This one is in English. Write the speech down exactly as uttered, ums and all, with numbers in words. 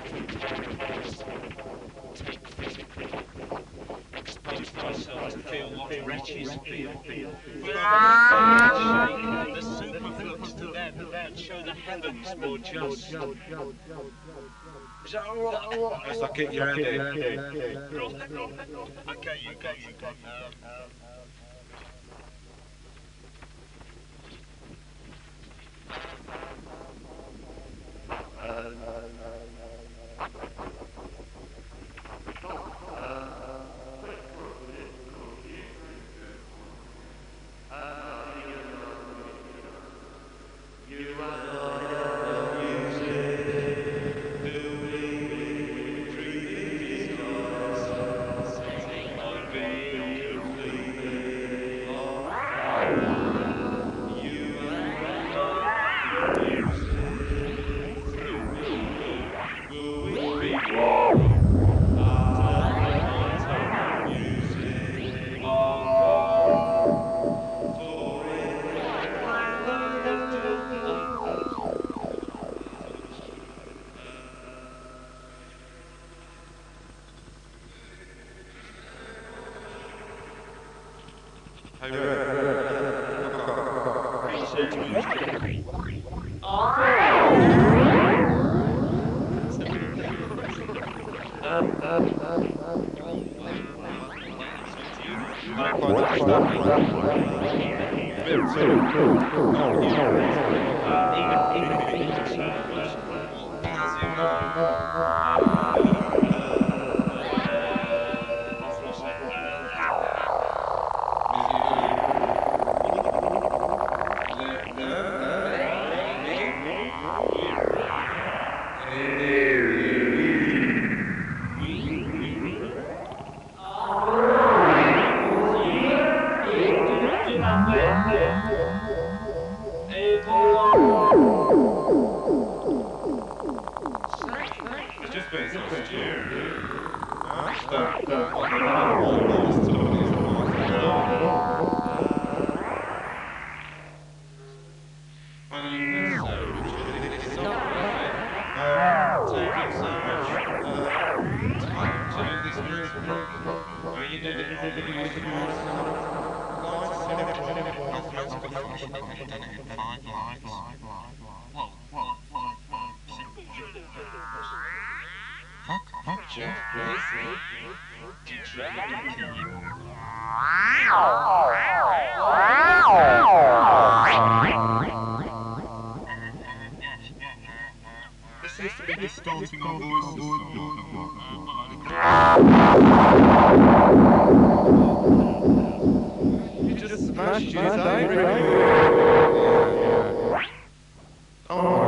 take physically, expose myself to feel what wretches feel. Further, the superflux to them and show the heavens more just. Is that all right? It's like get your head in. Okay, you got you got. Um, You just smashed his angry. Oh